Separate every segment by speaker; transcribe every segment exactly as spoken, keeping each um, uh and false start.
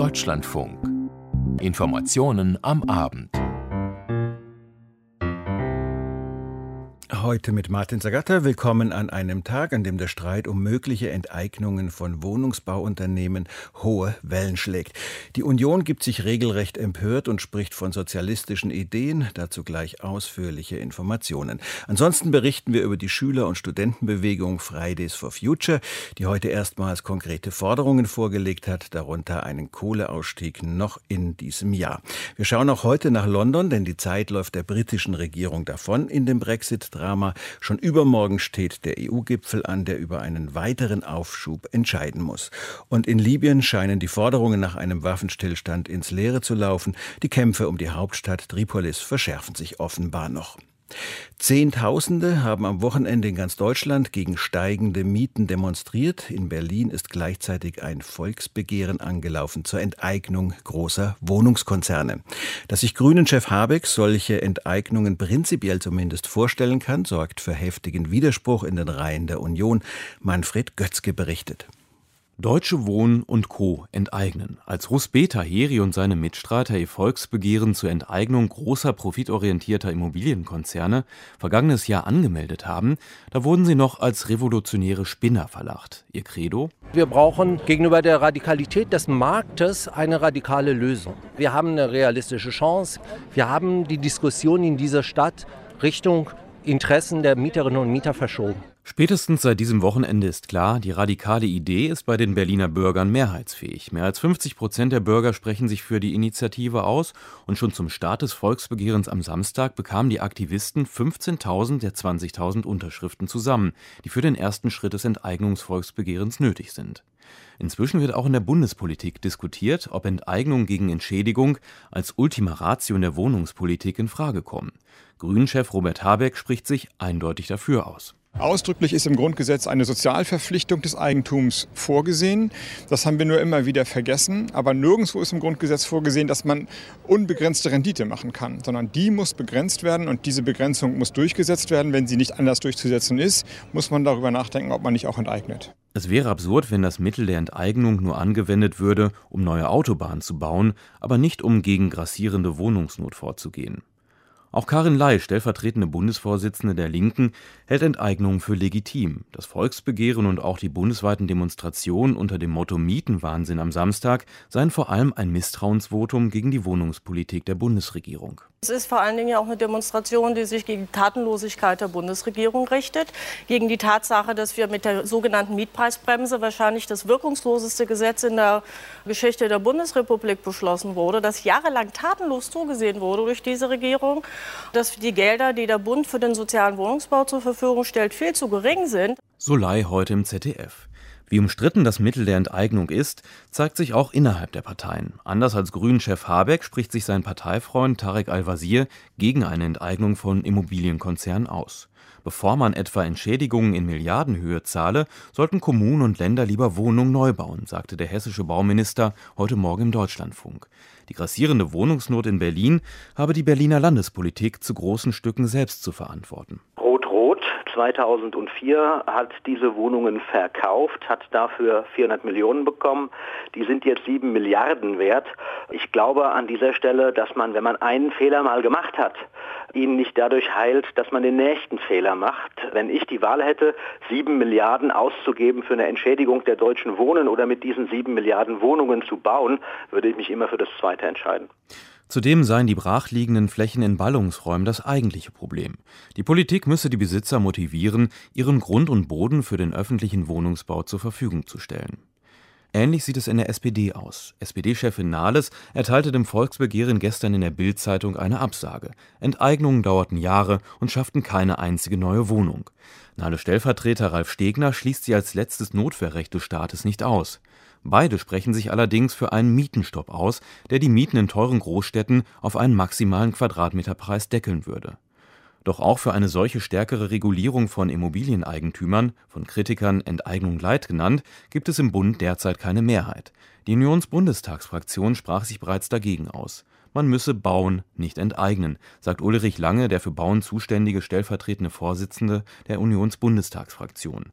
Speaker 1: Deutschlandfunk. Informationen am Abend.
Speaker 2: Heute mit Martin Zagatta. Willkommen an einem Tag, an dem der Streit um mögliche Enteignungen von Wohnungsbauunternehmen hohe Wellen schlägt. Die Union gibt sich regelrecht empört und spricht von sozialistischen Ideen. Dazu gleich ausführliche Informationen. Ansonsten berichten wir über die Schüler- und Studentenbewegung Fridays for Future, die heute erstmals konkrete Forderungen vorgelegt hat, darunter einen Kohleausstieg noch in diesem Jahr. Wir schauen auch heute nach London, denn die Zeit läuft der britischen Regierung davon in dem Brexit-Drama. Schon übermorgen steht der E U-Gipfel an, der über einen weiteren Aufschub entscheiden muss. Und in Libyen scheinen die Forderungen nach einem Waffenstillstand ins Leere zu laufen. Die Kämpfe um die Hauptstadt Tripolis verschärfen sich offenbar noch. Zehntausende haben am Wochenende in ganz Deutschland gegen steigende Mieten demonstriert. In Berlin ist gleichzeitig ein Volksbegehren angelaufen zur Enteignung großer Wohnungskonzerne. Dass sich Grünen-Chef Habeck solche Enteignungen prinzipiell zumindest vorstellen kann, sorgt für heftigen Widerspruch in den Reihen der Union. Manfred Götzke berichtet.
Speaker 3: Deutsche Wohnen und Co. enteignen. Als Rusbeh Taheri und seine Mitstreiter ihr Volksbegehren zur Enteignung großer profitorientierter Immobilienkonzerne vergangenes Jahr angemeldet haben, da wurden sie noch als revolutionäre Spinner verlacht. Ihr Credo?
Speaker 4: Wir brauchen gegenüber der Radikalität des Marktes eine radikale Lösung. Wir haben eine realistische Chance. Wir haben die Diskussion in dieser Stadt Richtung Interessen der Mieterinnen und Mieter verschoben.
Speaker 3: Spätestens seit diesem Wochenende ist klar, die radikale Idee ist bei den Berliner Bürgern mehrheitsfähig. Mehr als fünfzig Prozent der Bürger sprechen sich für die Initiative aus und schon zum Start des Volksbegehrens am Samstag bekamen die Aktivisten fünfzehntausend der zwanzigtausend Unterschriften zusammen, die für den ersten Schritt des Enteignungsvolksbegehrens nötig sind. Inzwischen wird auch in der Bundespolitik diskutiert, ob Enteignung gegen Entschädigung als Ultima Ratio in der Wohnungspolitik in Frage kommen. Grünen-Chef Robert Habeck spricht sich eindeutig dafür aus.
Speaker 5: Ausdrücklich ist im Grundgesetz eine Sozialverpflichtung des Eigentums vorgesehen. Das haben wir nur immer wieder vergessen. Aber nirgendwo ist im Grundgesetz vorgesehen, dass man unbegrenzte Rendite machen kann, sondern die muss begrenzt werden und diese Begrenzung muss durchgesetzt werden. Wenn sie nicht anders durchzusetzen ist, muss man darüber nachdenken, ob man nicht auch enteignet.
Speaker 3: Es wäre absurd, wenn das Mittel der Enteignung nur angewendet würde, um neue Autobahnen zu bauen, aber nicht um gegen grassierende Wohnungsnot vorzugehen. Auch Karin Ley, stellvertretende Bundesvorsitzende der Linken, hält Enteignungen für legitim. Das Volksbegehren und auch die bundesweiten Demonstrationen unter dem Motto Mietenwahnsinn am Samstag seien vor allem ein Misstrauensvotum gegen die Wohnungspolitik der Bundesregierung.
Speaker 6: Es ist vor allen Dingen ja auch eine Demonstration, die sich gegen die Tatenlosigkeit der Bundesregierung richtet, gegen die Tatsache, dass wir mit der sogenannten Mietpreisbremse wahrscheinlich das wirkungsloseste Gesetz in der Geschichte der Bundesrepublik beschlossen wurde, das jahrelang tatenlos zugesehen wurde durch diese Regierung, dass die Gelder, die der Bund für den sozialen Wohnungsbau zur Verfügung stellt, viel zu gering sind.
Speaker 3: So Ley heute im Z D F. Wie umstritten das Mittel der Enteignung ist, zeigt sich auch innerhalb der Parteien. Anders als Grünen-Chef Habeck spricht sich sein Parteifreund Tarek Al-Wazir gegen eine Enteignung von Immobilienkonzernen aus. Bevor man etwa Entschädigungen in Milliardenhöhe zahle, sollten Kommunen und Länder lieber Wohnungen neu bauen, sagte der hessische Bauminister heute Morgen im Deutschlandfunk. Die grassierende Wohnungsnot in Berlin habe die Berliner Landespolitik zu großen Stücken selbst zu verantworten.
Speaker 7: Rot-Rot zweitausendvier hat diese Wohnungen verkauft, hat dafür vierhundert Millionen bekommen. Die sind jetzt sieben Milliarden wert. Ich glaube an dieser Stelle, dass man, wenn man einen Fehler mal gemacht hat, ihn nicht dadurch heilt, dass man den nächsten Fehler macht. Wenn ich die Wahl hätte, sieben Milliarden auszugeben für eine Entschädigung der Deutschen Wohnen oder mit diesen sieben Milliarden Wohnungen zu bauen, würde ich mich immer für das Zweite entscheiden.
Speaker 3: Zudem seien die brachliegenden Flächen in Ballungsräumen das eigentliche Problem. Die Politik müsse die Besitzer motivieren, ihren Grund und Boden für den öffentlichen Wohnungsbau zur Verfügung zu stellen. Ähnlich sieht es in der S P D aus. S P D-Chefin Nahles erteilte dem Volksbegehren gestern in der Bild-Zeitung eine Absage. Enteignungen dauerten Jahre und schafften keine einzige neue Wohnung. Nahles Stellvertreter Ralf Stegner schließt sie als letztes Notwehrrecht des Staates nicht aus. Beide sprechen sich allerdings für einen Mietenstopp aus, der die Mieten in teuren Großstädten auf einen maximalen Quadratmeterpreis deckeln würde. Doch auch für eine solche stärkere Regulierung von Immobilieneigentümern, von Kritikern Enteignung light genannt, gibt es im Bund derzeit keine Mehrheit. Die Unionsbundestagsfraktion sprach sich bereits dagegen aus. Man müsse bauen, nicht enteignen, sagt Ulrich Lange, der für Bauen zuständige stellvertretende Vorsitzende der Unionsbundestagsfraktion.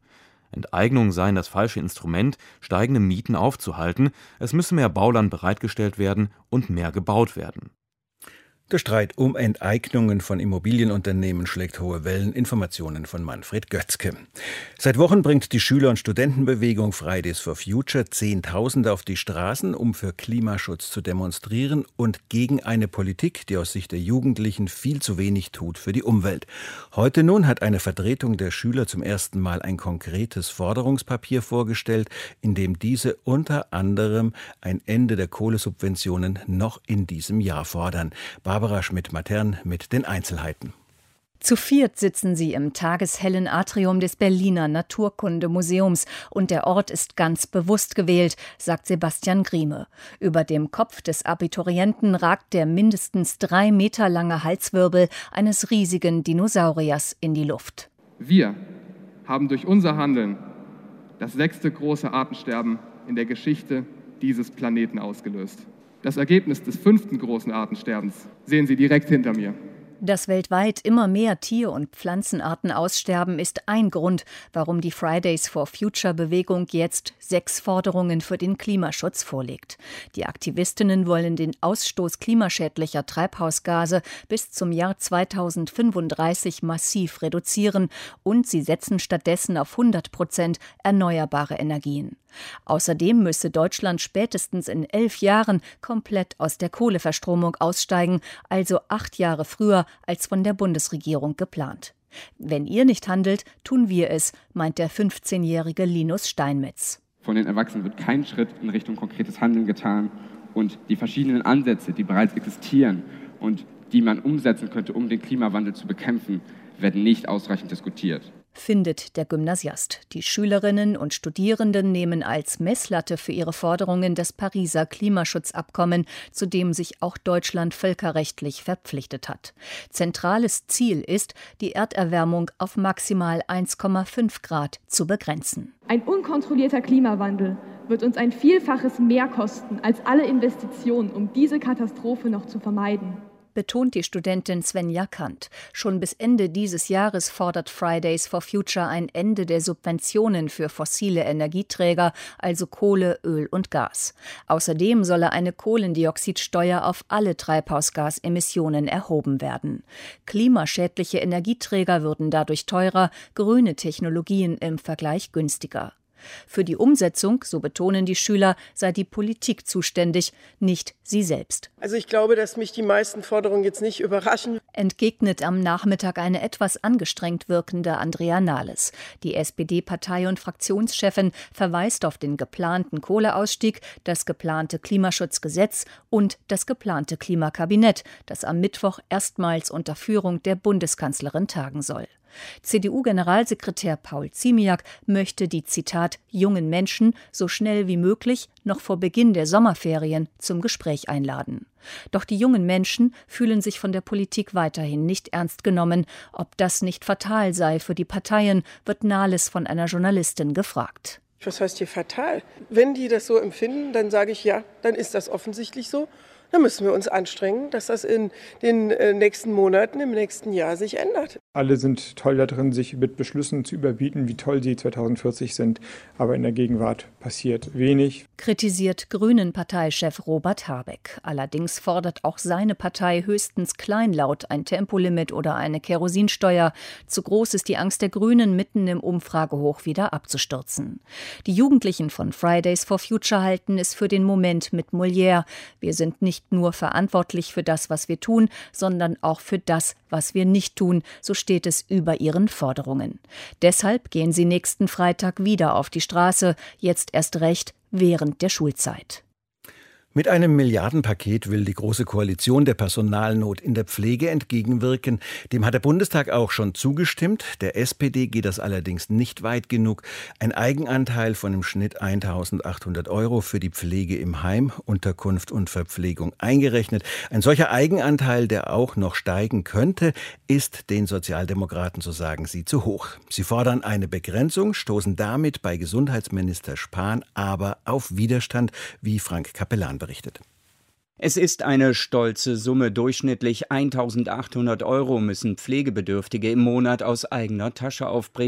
Speaker 3: Enteignungen seien das falsche Instrument, steigende Mieten aufzuhalten, es müsse mehr Bauland bereitgestellt werden und mehr gebaut werden.
Speaker 2: Der Streit um Enteignungen von Immobilienunternehmen schlägt hohe Wellen. Informationen von Manfred Götzke. Seit Wochen bringt die Schüler- und Studentenbewegung Fridays for Future Zehntausende auf die Straßen, um für Klimaschutz zu demonstrieren und gegen eine Politik, die aus Sicht der Jugendlichen viel zu wenig tut für die Umwelt. Heute nun hat eine Vertretung der Schüler zum ersten Mal ein konkretes Forderungspapier vorgestellt, in dem diese unter anderem ein Ende der Kohlesubventionen noch in diesem Jahr fordern. Barbara Schmidt-Matern mit den Einzelheiten.
Speaker 8: Zu viert sitzen sie im tageshellen Atrium des Berliner Naturkundemuseums und der Ort ist ganz bewusst gewählt, sagt Sebastian Grieme. Über dem Kopf des Abiturienten ragt der mindestens drei Meter lange Halswirbel eines riesigen Dinosauriers in die Luft.
Speaker 9: Wir haben durch unser Handeln das sechste große Artensterben in der Geschichte dieses Planeten ausgelöst. Das Ergebnis des fünften großen Artensterbens sehen Sie direkt hinter mir.
Speaker 8: Dass weltweit immer mehr Tier- und Pflanzenarten aussterben, ist ein Grund, warum die Fridays for Future Bewegung jetzt sechs Forderungen für den Klimaschutz vorlegt. Die Aktivistinnen wollen den Ausstoß klimaschädlicher Treibhausgase bis zum Jahr zweitausendfünfunddreißig massiv reduzieren und sie setzen stattdessen auf hundert Prozent erneuerbare Energien. Außerdem müsse Deutschland spätestens in elf Jahren komplett aus der Kohleverstromung aussteigen, also acht Jahre früher als von der Bundesregierung geplant. Wenn ihr nicht handelt, tun wir es, meint der fünfzehnjährige Linus Steinmetz.
Speaker 10: Von den Erwachsenen wird kein Schritt in Richtung konkretes Handeln getan und die verschiedenen Ansätze, die bereits existieren und die man umsetzen könnte, um den Klimawandel zu bekämpfen, werden nicht ausreichend diskutiert.
Speaker 8: Findet der Gymnasiast. Die Schülerinnen und Studierenden nehmen als Messlatte für ihre Forderungen das Pariser Klimaschutzabkommen, zu dem sich auch Deutschland völkerrechtlich verpflichtet hat. Zentrales Ziel ist, die Erderwärmung auf maximal eins Komma fünf Grad zu begrenzen.
Speaker 11: Ein unkontrollierter Klimawandel wird uns ein Vielfaches mehr kosten als alle Investitionen, um diese Katastrophe noch zu vermeiden,
Speaker 8: betont die Studentin Svenja Kant. Schon bis Ende dieses Jahres fordert Fridays for Future ein Ende der Subventionen für fossile Energieträger, also Kohle, Öl und Gas. Außerdem solle eine Kohlendioxidsteuer auf alle Treibhausgasemissionen erhoben werden. Klimaschädliche Energieträger würden dadurch teurer, grüne Technologien im Vergleich günstiger. Für die Umsetzung, so betonen die Schüler, sei die Politik zuständig, nicht sie selbst.
Speaker 12: Also ich glaube, dass mich die meisten Forderungen jetzt nicht überraschen.
Speaker 8: Entgegnet am Nachmittag eine etwas angestrengt wirkende Andrea Nahles. Die S P D-Partei- und Fraktionschefin verweist auf den geplanten Kohleausstieg, das geplante Klimaschutzgesetz und das geplante Klimakabinett, das am Mittwoch erstmals unter Führung der Bundeskanzlerin tagen soll. C D U-Generalsekretär Paul Ziemiak möchte die, Zitat, jungen Menschen so schnell wie möglich noch vor Beginn der Sommerferien zum Gespräch einladen. Doch die jungen Menschen fühlen sich von der Politik weiterhin nicht ernst genommen. Ob das nicht fatal sei für die Parteien, wird Nahles von einer Journalistin gefragt.
Speaker 12: Was heißt hier fatal? Wenn die das so empfinden, dann sage ich ja, dann ist das offensichtlich so. Dann müssen wir uns anstrengen, dass das in den nächsten Monaten, im nächsten Jahr sich ändert.
Speaker 5: Alle sind toll da drin, sich mit Beschlüssen zu überbieten, wie toll sie zweitausendvierzig sind. Aber in der Gegenwart passiert wenig.
Speaker 8: Kritisiert Grünen-Parteichef Robert Habeck. Allerdings fordert auch seine Partei höchstens kleinlaut ein Tempolimit oder eine Kerosinsteuer. Zu groß ist die Angst der Grünen, mitten im Umfragehoch wieder abzustürzen. Die Jugendlichen von Fridays for Future halten es für den Moment mit Molière. Wir sind nicht Nicht nur verantwortlich für das, was wir tun, sondern auch für das, was wir nicht tun, so steht es über ihren Forderungen. Deshalb gehen sie nächsten Freitag wieder auf die Straße, jetzt erst recht während der Schulzeit.
Speaker 2: Mit einem Milliardenpaket will die Große Koalition der Personalnot in der Pflege entgegenwirken. Dem hat der Bundestag auch schon zugestimmt. Der S P D geht das allerdings nicht weit genug. Ein Eigenanteil von im Schnitt eintausendachthundert Euro für die Pflege im Heim, Unterkunft und Verpflegung eingerechnet. Ein solcher Eigenanteil, der auch noch steigen könnte, ist den Sozialdemokraten, so sagen sie, zu hoch. Sie fordern eine Begrenzung, stoßen damit bei Gesundheitsminister Spahn aber auf Widerstand, wie Frank Capellan berichtet.
Speaker 13: Es ist eine stolze Summe. Durchschnittlich eintausendachthundert Euro müssen Pflegebedürftige im Monat aus eigener Tasche aufbringen.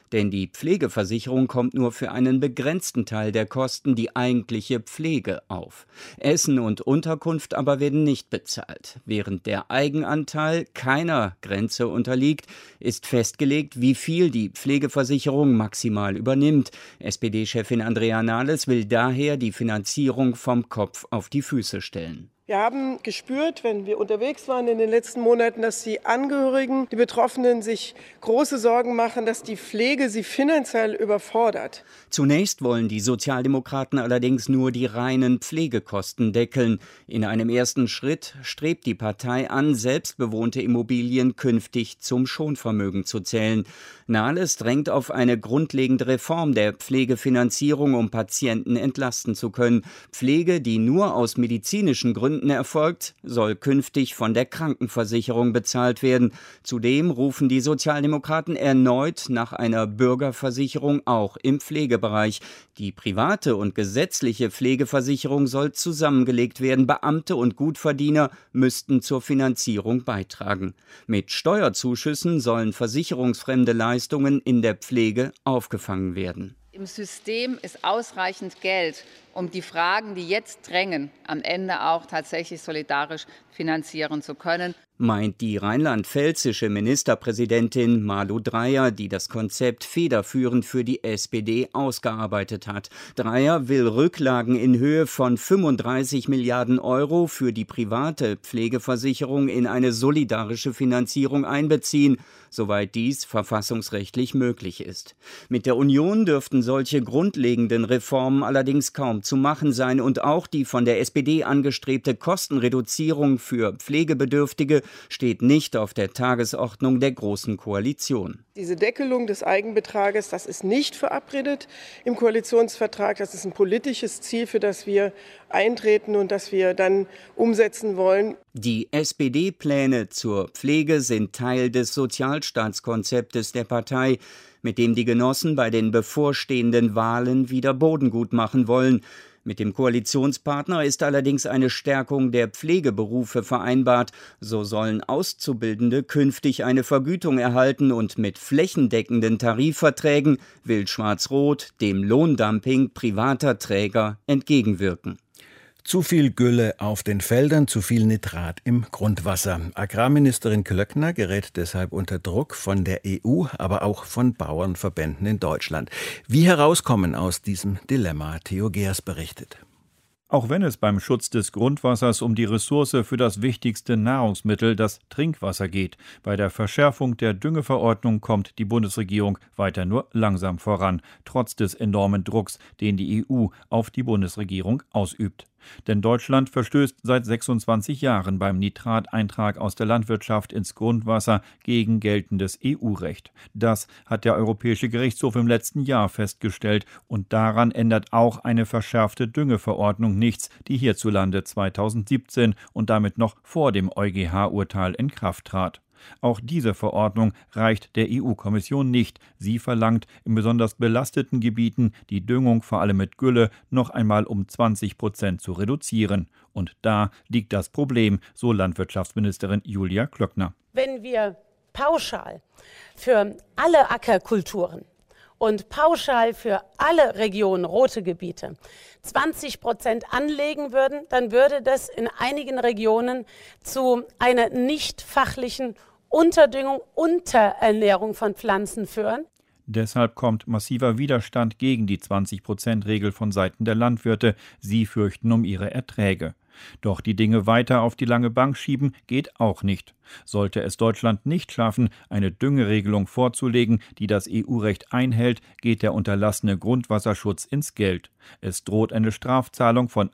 Speaker 13: Denn die Pflegeversicherung kommt nur für einen begrenzten Teil der Kosten, die eigentliche Pflege, auf. Essen und Unterkunft aber werden nicht bezahlt. Während der Eigenanteil keiner Grenze unterliegt, ist festgelegt, wie viel die Pflegeversicherung maximal übernimmt. S P D-Chefin Andrea Nahles will daher die Finanzierung vom Kopf auf die Füße stellen.
Speaker 12: Wir haben gespürt, wenn wir unterwegs waren in den letzten Monaten, dass die Angehörigen, die Betroffenen sich große Sorgen machen, dass die Pflege sie finanziell überfordert.
Speaker 13: Zunächst wollen die Sozialdemokraten allerdings nur die reinen Pflegekosten deckeln. In einem ersten Schritt strebt die Partei an, selbstbewohnte Immobilien künftig zum Schonvermögen zu zählen. Nahles drängt auf eine grundlegende Reform der Pflegefinanzierung, um Patienten entlasten zu können. Pflege, die nur aus medizinischen Gründen erfolgt, soll künftig von der Krankenversicherung bezahlt werden. Zudem rufen die Sozialdemokraten erneut nach einer Bürgerversicherung auch im Pflegebereich. Die private und gesetzliche Pflegeversicherung soll zusammengelegt werden. Beamte und Gutverdiener müssten zur Finanzierung beitragen. Mit Steuerzuschüssen sollen versicherungsfremde Leistungen in der Pflege aufgefangen werden.
Speaker 14: Im System ist ausreichend Geld, um die Fragen, die jetzt drängen, am Ende auch tatsächlich solidarisch finanzieren zu können.
Speaker 13: Meint die rheinland-pfälzische Ministerpräsidentin Malu Dreyer, die das Konzept federführend für die S P D ausgearbeitet hat. Dreyer will Rücklagen in Höhe von fünfunddreißig Milliarden Euro für die private Pflegeversicherung in eine solidarische Finanzierung einbeziehen, soweit dies verfassungsrechtlich möglich ist. Mit der Union dürften solche grundlegenden Reformen allerdings kaum zu machen sein und auch die von der S P D angestrebte Kostenreduzierung für Pflegebedürftige steht nicht auf der Tagesordnung der Großen Koalition.
Speaker 12: Diese Deckelung des Eigenbetrages, das ist nicht verabredet im Koalitionsvertrag. Das ist ein politisches Ziel, für das wir eintreten und das wir dann umsetzen wollen.
Speaker 13: Die S P D-Pläne zur Pflege sind Teil des Sozialstaatskonzeptes der Partei, mit dem die Genossen bei den bevorstehenden Wahlen wieder Boden gut machen wollen. Mit dem Koalitionspartner ist allerdings eine Stärkung der Pflegeberufe vereinbart. So sollen Auszubildende künftig eine Vergütung erhalten und mit flächendeckenden Tarifverträgen will Schwarz-Rot dem Lohndumping privater Träger entgegenwirken.
Speaker 2: Zu viel Gülle auf den Feldern, zu viel Nitrat im Grundwasser. Agrarministerin Klöckner gerät deshalb unter Druck von der E U, aber auch von Bauernverbänden in Deutschland. Wie herauskommen aus diesem Dilemma? Theo Geers berichtet.
Speaker 15: Auch wenn es beim Schutz des Grundwassers um die Ressource für das wichtigste Nahrungsmittel, das Trinkwasser, geht. Bei der Verschärfung der Düngeverordnung kommt die Bundesregierung weiter nur langsam voran, trotz des enormen Drucks, den die E U auf die Bundesregierung ausübt. Denn Deutschland verstößt seit sechsundzwanzig Jahren beim Nitrateintrag aus der Landwirtschaft ins Grundwasser gegen geltendes E U-Recht. Das hat der Europäische Gerichtshof im letzten Jahr festgestellt und daran ändert auch eine verschärfte Düngeverordnung nichts, die hierzulande zweitausendsiebzehn und damit noch vor dem EuGH-Urteil in Kraft trat. Auch diese Verordnung reicht der E U-Kommission nicht. Sie verlangt, in besonders belasteten Gebieten die Düngung vor allem mit Gülle noch einmal um zwanzig Prozent zu reduzieren. Und da liegt das Problem, so Landwirtschaftsministerin Julia Klöckner.
Speaker 16: Wenn wir pauschal für alle Ackerkulturen und pauschal für alle Regionen rote Gebiete zwanzig Prozent anlegen würden, dann würde das in einigen Regionen zu einer nicht fachlichen Unterdüngung, Unterernährung von Pflanzen führen.
Speaker 15: Deshalb kommt massiver Widerstand gegen die zwanzig Prozent Regel von Seiten der Landwirte. Sie fürchten um ihre Erträge. Doch die Dinge weiter auf die lange Bank schieben geht auch nicht. Sollte es Deutschland nicht schaffen, eine Düngeregelung vorzulegen, die das E U-Recht einhält, geht der unterlassene Grundwasserschutz ins Geld. Es droht eine Strafzahlung von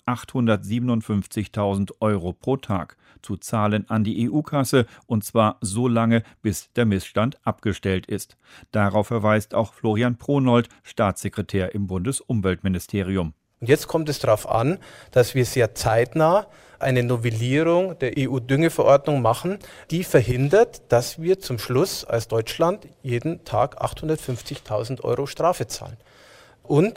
Speaker 15: achthundertsiebenundfünfzigtausend Euro pro Tag, zu zahlen an die E U-Kasse, und zwar so lange, bis der Missstand abgestellt ist. Darauf verweist auch Florian Pronold, Staatssekretär im Bundesumweltministerium.
Speaker 17: Und jetzt kommt es darauf an, dass wir sehr zeitnah eine Novellierung der E U-Düngeverordnung machen, die verhindert, dass wir zum Schluss als Deutschland jeden Tag achthundertfünfzigtausend Euro Strafe zahlen. Und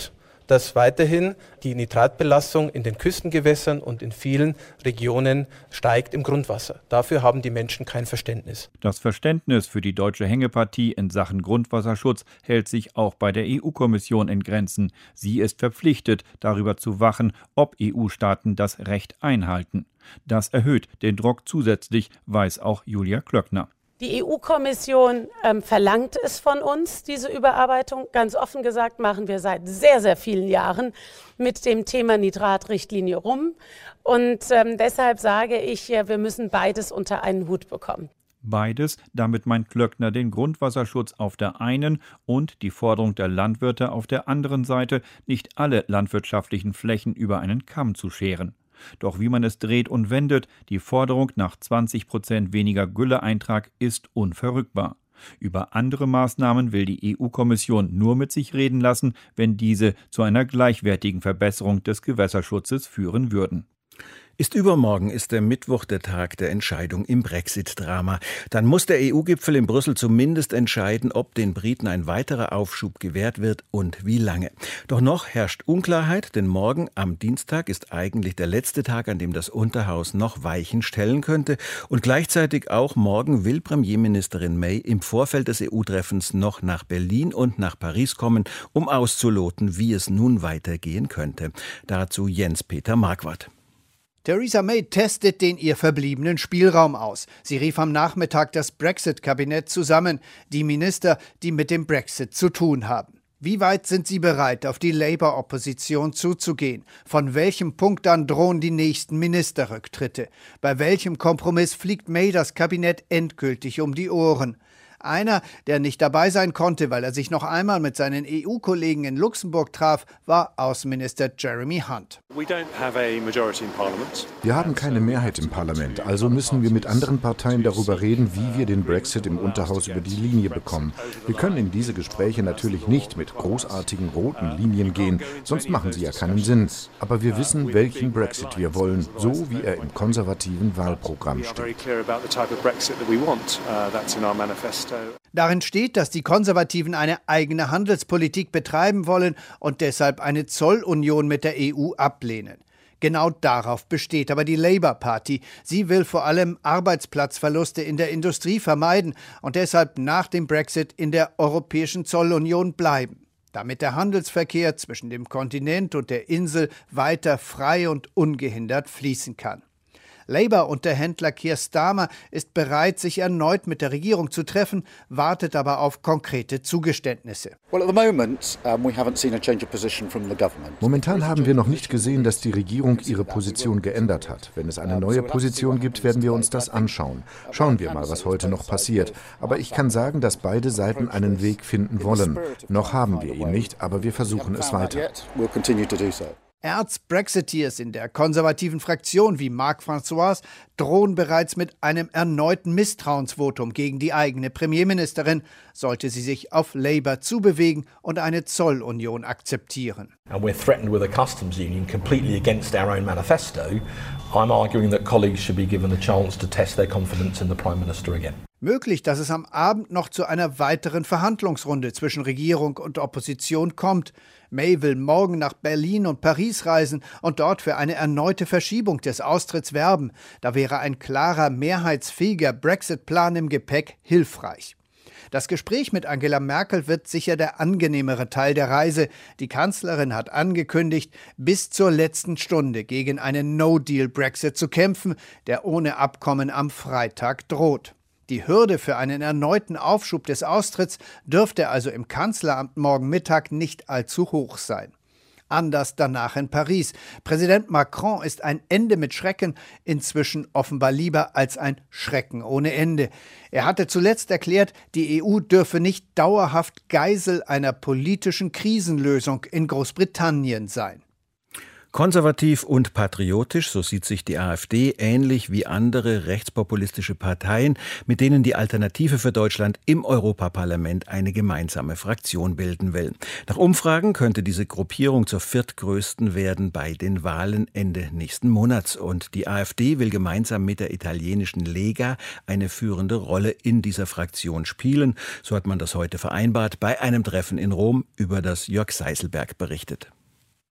Speaker 17: dass weiterhin die Nitratbelastung in den Küstengewässern und in vielen Regionen steigt im Grundwasser. Dafür haben die Menschen kein Verständnis.
Speaker 15: Das Verständnis für die deutsche Hängepartie in Sachen Grundwasserschutz hält sich auch bei der E U-Kommission in Grenzen. Sie ist verpflichtet, darüber zu wachen, ob E U-Staaten das Recht einhalten. Das erhöht den Druck zusätzlich, weiß auch Julia Klöckner.
Speaker 16: Die E U-Kommission ähm, verlangt es von uns, diese Überarbeitung. Ganz offen gesagt machen wir seit sehr, sehr vielen Jahren mit dem Thema Nitratrichtlinie rum. Und ähm, deshalb sage ich, ja, wir müssen beides unter einen Hut bekommen.
Speaker 15: Beides, damit meint Klöckner den Grundwasserschutz auf der einen und die Forderung der Landwirte auf der anderen Seite, nicht alle landwirtschaftlichen Flächen über einen Kamm zu scheren. Doch wie man es dreht und wendet, die Forderung nach zwanzig Prozent weniger Gülleeintrag ist unverrückbar. Über andere Maßnahmen will die E U-Kommission nur mit sich reden lassen, wenn diese zu einer gleichwertigen Verbesserung des Gewässerschutzes führen würden.
Speaker 2: Ist übermorgen, ist der Mittwoch der Tag der Entscheidung im Brexit-Drama. Dann muss der E U-Gipfel in Brüssel zumindest entscheiden, ob den Briten ein weiterer Aufschub gewährt wird und wie lange. Doch noch herrscht Unklarheit, denn morgen am Dienstag ist eigentlich der letzte Tag, an dem das Unterhaus noch Weichen stellen könnte. Und gleichzeitig auch morgen will Premierministerin May im Vorfeld des E U-Treffens noch nach Berlin und nach Paris kommen, um auszuloten, wie es nun weitergehen könnte. Dazu Jens-Peter Marquardt.
Speaker 18: Theresa May testet den ihr verbliebenen Spielraum aus. Sie rief am Nachmittag das Brexit-Kabinett zusammen, die Minister, die mit dem Brexit zu tun haben. Wie weit sind sie bereit, auf die Labour-Opposition zuzugehen? Von welchem Punkt an drohen die nächsten Ministerrücktritte? Bei welchem Kompromiss fliegt May das Kabinett endgültig um die Ohren? Einer, der nicht dabei sein konnte, weil er sich noch einmal mit seinen E U-Kollegen in Luxemburg traf, war Außenminister Jeremy Hunt.
Speaker 19: Wir haben keine Mehrheit im Parlament, also müssen wir mit anderen Parteien darüber reden, wie wir den Brexit im Unterhaus über die Linie bekommen. Wir können in diese Gespräche natürlich nicht mit großartigen roten Linien gehen, sonst machen sie ja keinen Sinn. Aber wir wissen, welchen Brexit wir wollen, so wie er im konservativen Wahlprogramm steht.
Speaker 18: Darin steht, dass die Konservativen eine eigene Handelspolitik betreiben wollen und deshalb eine Zollunion mit der E U ablehnen. Genau darauf besteht aber die Labour Party. Sie will vor allem Arbeitsplatzverluste in der Industrie vermeiden und deshalb nach dem Brexit in der Europäischen Zollunion bleiben, damit der Handelsverkehr zwischen dem Kontinent und der Insel weiter frei und ungehindert fließen kann. Labour-Unterhändler Keir Starmer ist bereit, sich erneut mit der Regierung zu treffen, wartet aber auf konkrete Zugeständnisse.
Speaker 19: Momentan haben wir noch nicht gesehen, dass die Regierung ihre Position geändert hat. Wenn es eine neue Position gibt, werden wir uns das anschauen. Schauen wir mal, was heute noch passiert. Aber ich kann sagen, dass beide Seiten einen Weg finden wollen. Noch haben wir ihn nicht, aber wir versuchen es weiter.
Speaker 18: Erz-Brexiteers in der konservativen Fraktion wie Marc François drohen bereits mit einem erneuten Misstrauensvotum gegen die eigene Premierministerin, sollte sie sich auf Labour zubewegen und eine Zollunion akzeptieren.
Speaker 20: And we're threatened with a customs union completely against our own manifesto. I'm arguing that colleagues should be given the chance to test their confidence in the Prime Minister again.
Speaker 18: Möglich, dass es am Abend noch zu einer weiteren Verhandlungsrunde zwischen Regierung und Opposition kommt. May will morgen nach Berlin und Paris reisen und dort für eine erneute Verschiebung des Austritts werben. Da wäre ein klarer, mehrheitsfähiger Brexit-Plan im Gepäck hilfreich. Das Gespräch mit Angela Merkel wird sicher der angenehmere Teil der Reise. Die Kanzlerin hat angekündigt, bis zur letzten Stunde gegen einen No-Deal-Brexit zu kämpfen, der ohne Abkommen am Freitag droht. Die Hürde für einen erneuten Aufschub des Austritts dürfte also im Kanzleramt morgen Mittag nicht allzu hoch sein. Anders danach in Paris. Präsident Macron ist ein Ende mit Schrecken inzwischen offenbar lieber als ein Schrecken ohne Ende. Er hatte zuletzt erklärt, die E U dürfe nicht dauerhaft Geisel einer politischen Krisenlösung in Großbritannien sein.
Speaker 2: Konservativ und patriotisch, so sieht sich die AfD, ähnlich wie andere rechtspopulistische Parteien, mit denen die Alternative für Deutschland im Europaparlament eine gemeinsame Fraktion bilden will. Nach Umfragen könnte diese Gruppierung zur viertgrößten werden bei den Wahlen Ende nächsten Monats. Und die AfD will gemeinsam mit der italienischen Lega eine führende Rolle in dieser Fraktion spielen. So hat man das heute vereinbart bei einem Treffen in Rom, über das Jörg Seiselberg berichtet.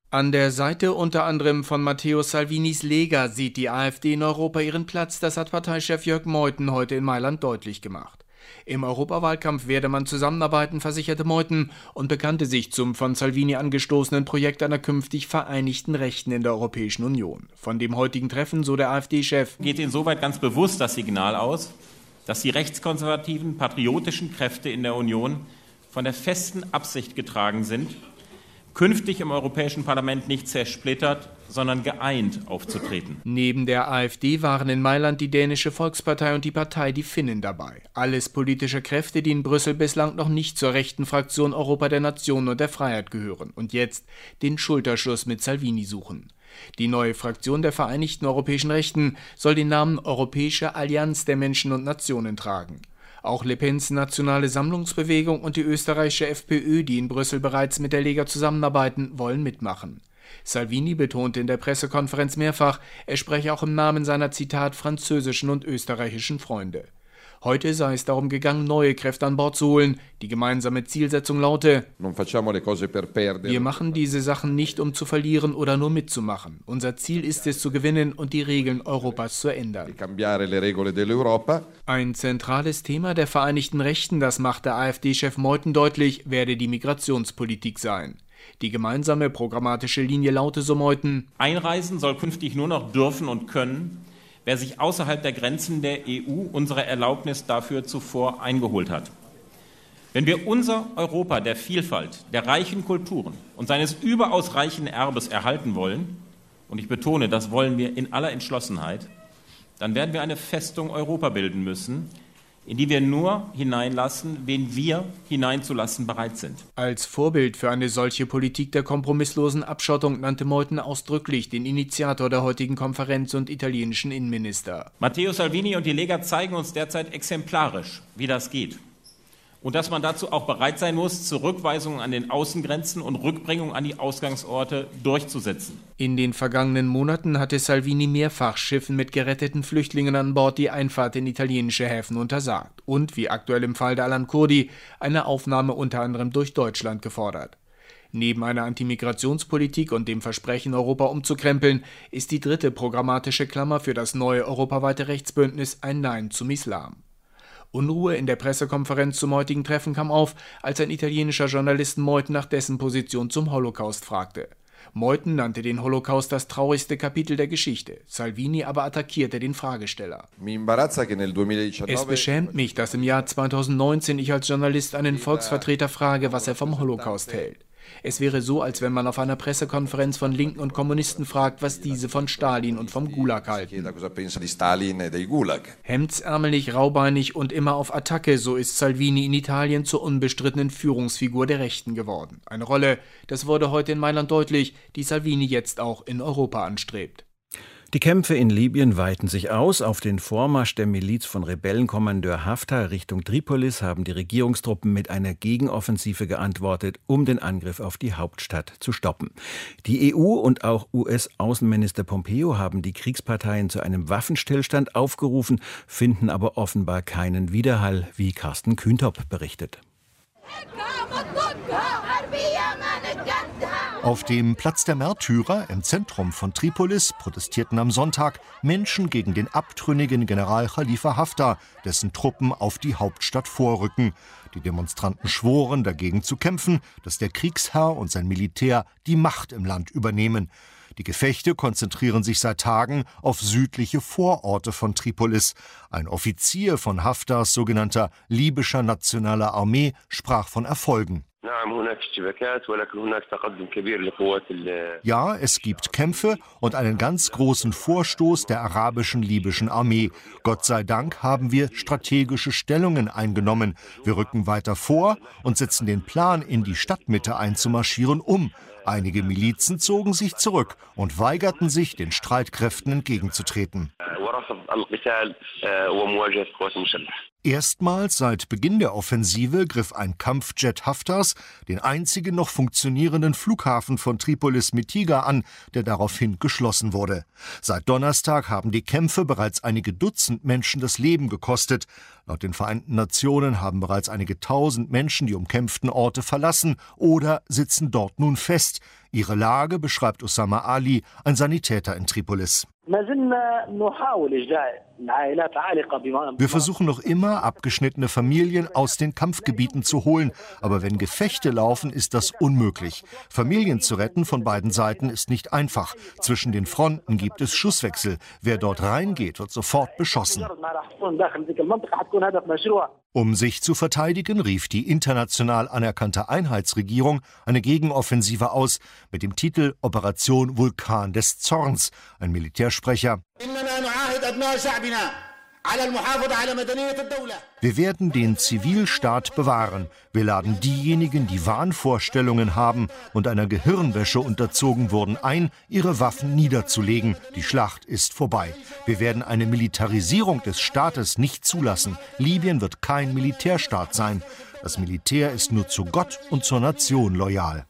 Speaker 21: An der Seite unter anderem von Matteo Salvinis Lega sieht die AfD in Europa ihren Platz, das hat Parteichef Jörg Meuthen heute in Mailand deutlich gemacht. Im Europawahlkampf werde man zusammenarbeiten, versicherte Meuthen und bekannte sich zum von Salvini angestoßenen Projekt einer künftig vereinigten Rechten in der Europäischen Union. Von dem heutigen Treffen, so der AfD-Chef,
Speaker 22: geht insoweit ganz bewusst das Signal aus, dass die rechtskonservativen, patriotischen Kräfte in der Union von der festen Absicht getragen sind, künftig im Europäischen Parlament nicht zersplittert, sondern geeint aufzutreten.
Speaker 21: Neben der AfD waren in Mailand die Dänische Volkspartei und die Partei Die Finnen dabei. Alles politische Kräfte, die in Brüssel bislang noch nicht zur rechten Fraktion Europa der Nation und der Freiheit gehören und jetzt den Schulterschluss mit Salvini suchen. Die neue Fraktion der Vereinigten Europäischen Rechten soll den Namen Europäische Allianz der Menschen und Nationen tragen. Auch Le Pens Nationale Sammlungsbewegung und die österreichische FPÖ, die in Brüssel bereits mit der Lega zusammenarbeiten, wollen mitmachen. Salvini betonte in der Pressekonferenz mehrfach, er spreche auch im Namen seiner Zitat französischen und österreichischen Freunde. Heute sei es darum gegangen, neue Kräfte an Bord zu holen. Die gemeinsame Zielsetzung laute: Wir machen diese Sachen nicht, um zu verlieren oder nur mitzumachen. Unser Ziel ist es, zu gewinnen und die Regeln Europas zu ändern. Ein zentrales Thema der Vereinigten Rechten, das macht der AfD-Chef Meuthen deutlich, werde die Migrationspolitik sein. Die gemeinsame programmatische Linie laute, so Meuthen:
Speaker 22: Einreisen soll künftig nur noch dürfen und können, wer sich außerhalb der Grenzen der E U unsere Erlaubnis dafür zuvor eingeholt hat. Wenn wir unser Europa der Vielfalt, der reichen Kulturen und seines überaus reichen Erbes erhalten wollen, und ich betone, das wollen wir in aller Entschlossenheit, dann werden wir eine Festung Europa bilden müssen, in die wir nur hineinlassen, wen wir hineinzulassen bereit sind.
Speaker 21: Als Vorbild für eine solche Politik der kompromisslosen Abschottung nannte Meuthen ausdrücklich den Initiator der heutigen Konferenz und italienischen Innenminister.
Speaker 22: Matteo Salvini und die Lega zeigen uns derzeit exemplarisch, wie das geht. Und dass man dazu auch bereit sein muss, Zurückweisungen an den Außengrenzen und Rückbringung an die Ausgangsorte durchzusetzen.
Speaker 21: In den vergangenen Monaten hatte Salvini mehrfach Schiffen mit geretteten Flüchtlingen an Bord die Einfahrt in italienische Häfen untersagt und, wie aktuell im Fall der Alan Kurdi, eine Aufnahme unter anderem durch Deutschland gefordert. Neben einer Antimigrationspolitik und dem Versprechen, Europa umzukrempeln, ist die dritte programmatische Klammer für das neue europaweite Rechtsbündnis ein Nein zum Islam. Unruhe in der Pressekonferenz zum heutigen Treffen kam auf, als ein italienischer Journalist Meuthen nach dessen Position zum Holocaust fragte. Meuthen nannte den Holocaust das traurigste Kapitel der Geschichte. Salvini aber attackierte den Fragesteller. Es beschämt mich, dass im Jahr zweitausendneunzehn ich als Journalist einen Volksvertreter frage, was er vom Holocaust hält. Es wäre so, als wenn man auf einer Pressekonferenz von Linken und Kommunisten fragt, was diese von Stalin und vom Gulag halten. Hemdsärmelig, raubeinig und immer auf Attacke, so ist Salvini in Italien zur unbestrittenen Führungsfigur der Rechten geworden. Eine Rolle, das wurde heute in Mailand deutlich, die Salvini jetzt auch in Europa anstrebt.
Speaker 2: Die Kämpfe in Libyen weiten sich aus. Auf den Vormarsch der Miliz von Rebellenkommandeur Haftar Richtung Tripolis haben die Regierungstruppen mit einer Gegenoffensive geantwortet, um den Angriff auf die Hauptstadt zu stoppen. Die E U und auch U S-Außenminister Pompeo haben die Kriegsparteien zu einem Waffenstillstand aufgerufen, finden aber offenbar keinen Widerhall, wie Carsten Kühntop berichtet.
Speaker 23: Auf dem Platz der Märtyrer im Zentrum von Tripolis protestierten am Sonntag Menschen gegen den abtrünnigen General Khalifa Haftar, dessen Truppen auf die Hauptstadt vorrücken. Die Demonstranten schworen, dagegen zu kämpfen, dass der Kriegsherr und sein Militär die Macht im Land übernehmen. Die Gefechte konzentrieren sich seit Tagen auf südliche Vororte von Tripolis. Ein Offizier von Haftars sogenannter libyscher nationaler Armee sprach von Erfolgen. Ja, es gibt Kämpfe und einen ganz großen Vorstoß der arabischen libyschen Armee. Gott sei Dank haben wir strategische Stellungen eingenommen. Wir rücken weiter vor und setzen den Plan, in die Stadtmitte einzumarschieren, um. Einige Milizen zogen sich zurück und weigerten sich, den Streitkräften entgegenzutreten. Erstmals seit Beginn der Offensive griff ein Kampfjet Haftars den einzigen noch funktionierenden Flughafen von Tripolis Mitiga an, der daraufhin geschlossen wurde. Seit Donnerstag haben die Kämpfe bereits einige Dutzend Menschen das Leben gekostet. Laut den Vereinten Nationen haben bereits einige tausend Menschen die umkämpften Orte verlassen oder sitzen dort nun fest. Ihre Lage beschreibt Osama Ali, ein Sanitäter in Tripolis. Wir versuchen noch immer, abgeschnittene Familien aus den Kampfgebieten zu holen. Aber wenn Gefechte laufen, ist das unmöglich. Familien zu retten von beiden Seiten ist nicht einfach. Zwischen den Fronten gibt es Schusswechsel. Wer dort reingeht, wird sofort beschossen. Um sich zu verteidigen, rief die international anerkannte Einheitsregierung eine Gegenoffensive aus mit dem Titel Operation Vulkan des Zorns. Ein Militärsprecher: Wir werden den Zivilstaat bewahren. Wir laden diejenigen, die Wahnvorstellungen haben und einer Gehirnwäsche unterzogen wurden, ein, ihre Waffen niederzulegen. Die Schlacht ist vorbei. Wir werden eine Militarisierung des Staates nicht zulassen. Libyen wird kein Militärstaat sein. Das Militär ist nur zu Gott und zur Nation loyal.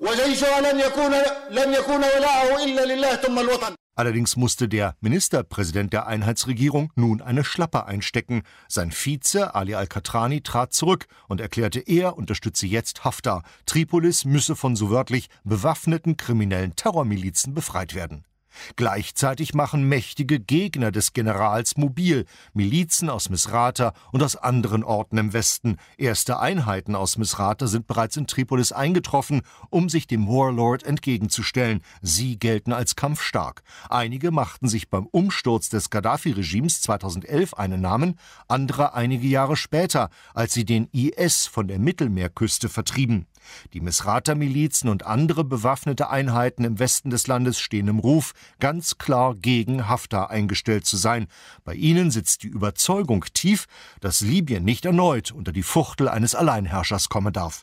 Speaker 23: Allerdings musste der Ministerpräsident der Einheitsregierung nun eine Schlappe einstecken. Sein Vize Ali al-Qatrani trat zurück und erklärte, er unterstütze jetzt Haftar. Tripolis müsse von so wörtlich bewaffneten kriminellen Terrormilizen befreit werden. Gleichzeitig machen mächtige Gegner des Generals mobil, Milizen aus Misrata und aus anderen Orten im Westen. Erste Einheiten aus Misrata sind bereits in Tripolis eingetroffen, um sich dem Warlord entgegenzustellen. Sie gelten als kampfstark. Einige machten sich beim Umsturz des Gaddafi-Regimes zweitausendelf einen Namen, andere einige Jahre später, als sie den I S von der Mittelmeerküste vertrieben. Die Misrata-Milizen und andere bewaffnete Einheiten im Westen des Landes stehen im Ruf, ganz klar gegen Haftar eingestellt zu sein. Bei ihnen sitzt die Überzeugung tief, dass Libyen nicht erneut unter die Fuchtel eines Alleinherrschers kommen darf.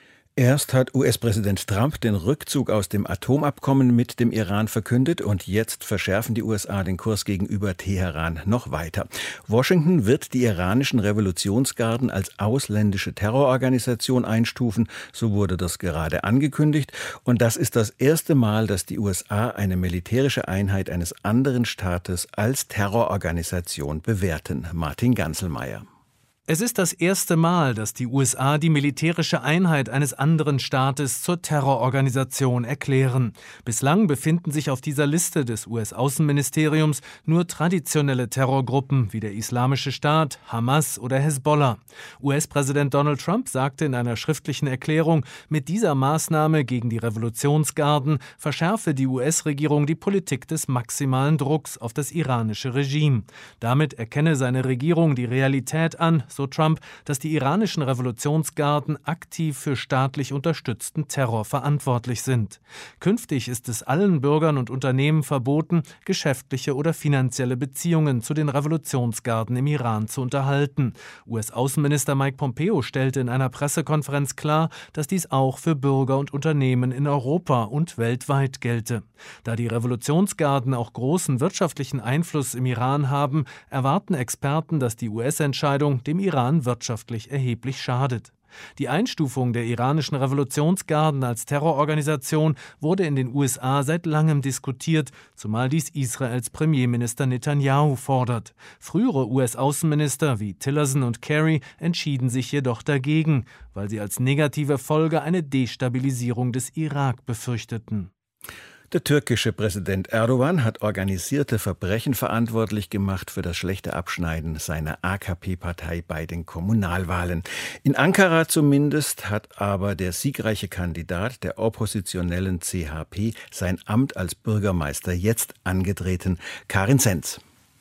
Speaker 2: Erst hat U S-Präsident Trump den Rückzug aus dem Atomabkommen mit dem Iran verkündet und jetzt verschärfen die U S A den Kurs gegenüber Teheran noch weiter. Washington wird die iranischen Revolutionsgarden als ausländische Terrororganisation einstufen, so wurde das gerade angekündigt. Und das ist das erste Mal, dass die U S A eine militärische Einheit eines anderen Staates als Terrororganisation bewerten. Martin Ganzelmeier.
Speaker 1: Es ist das erste Mal, dass die U S A die militärische Einheit eines anderen Staates zur Terrororganisation erklären. Bislang befinden sich auf dieser Liste des U S-Außenministeriums nur traditionelle Terrorgruppen wie der Islamische Staat, Hamas oder Hezbollah. U S-Präsident Donald Trump sagte in einer schriftlichen Erklärung, mit dieser Maßnahme gegen die Revolutionsgarden verschärfe die U S-Regierung die Politik des maximalen Drucks auf das iranische Regime. Damit erkenne seine Regierung die Realität an, so Trump, dass die iranischen Revolutionsgarden aktiv für staatlich unterstützten Terror verantwortlich sind. Künftig ist es allen Bürgern und Unternehmen verboten, geschäftliche oder finanzielle Beziehungen zu den Revolutionsgarden im Iran zu unterhalten. U S-Außenminister Mike Pompeo stellte in einer Pressekonferenz klar, dass dies auch für Bürger und Unternehmen in Europa und weltweit gelte. Da die Revolutionsgarden auch großen wirtschaftlichen Einfluss im Iran haben, erwarten Experten, dass die U S-Entscheidung dem Iran wirtschaftlich erheblich schadet. Die Einstufung der iranischen Revolutionsgarden als Terrororganisation wurde in den U S A seit langem diskutiert, zumal dies Israels Premierminister Netanyahu fordert. Frühere U S-Außenminister wie Tillerson und Kerry entschieden sich jedoch dagegen, weil sie als negative Folge eine Destabilisierung des Irak befürchteten.
Speaker 2: Der türkische Präsident Erdogan hat organisierte Verbrechen verantwortlich gemacht für das schlechte Abschneiden seiner A K P-Partei bei den Kommunalwahlen. In Ankara zumindest hat aber der siegreiche Kandidat der oppositionellen C H P sein Amt als Bürgermeister jetzt angetreten. Karin Senz.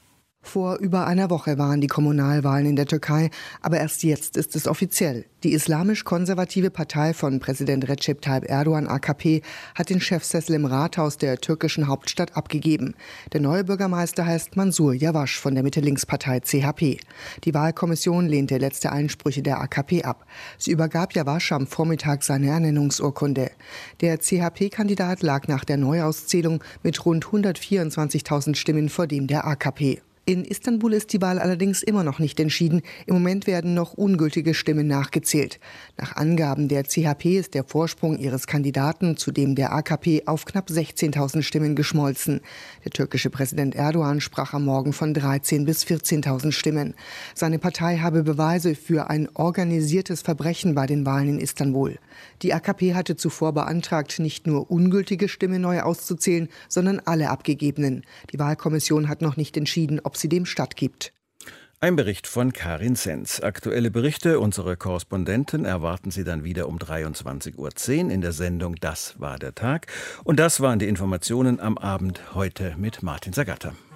Speaker 4: Vor über einer Woche waren die Kommunalwahlen in der Türkei, aber erst jetzt ist es offiziell. Die islamisch-konservative Partei von Präsident Recep Tayyip Erdogan A K P hat den Chefsessel im Rathaus der türkischen Hauptstadt abgegeben. Der neue Bürgermeister heißt Mansur Yavaş von der Mitte-Links-Partei C H P. Die Wahlkommission lehnte letzte Einsprüche der A K P ab. Sie übergab Yavaş am Vormittag seine Ernennungsurkunde. Der C H P-Kandidat lag nach der Neuauszählung mit rund hundertvierundzwanzigtausend Stimmen vor dem der A K P. In Istanbul ist die Wahl allerdings immer noch nicht entschieden. Im Moment werden noch ungültige Stimmen nachgezählt. Nach Angaben der C H P ist der Vorsprung ihres Kandidaten zu dem der A K P auf knapp sechzehntausend Stimmen geschmolzen. Der türkische Präsident Erdogan sprach am Morgen von dreizehntausend bis vierzehntausend Stimmen. Seine Partei habe Beweise für ein organisiertes Verbrechen bei den Wahlen in Istanbul. Die A K P hatte zuvor beantragt, nicht nur ungültige Stimmen neu auszuzählen, sondern alle abgegebenen. Die Wahlkommission hat noch nicht entschieden, ob sie dem stattgibt.
Speaker 2: Ein Bericht von Karin Senz. Aktuelle Berichte unserer Korrespondenten erwarten Sie dann wieder um dreiundzwanzig Uhr zehn in der Sendung Das war der Tag. Und das waren die Informationen am Abend heute mit Martin Sagatta.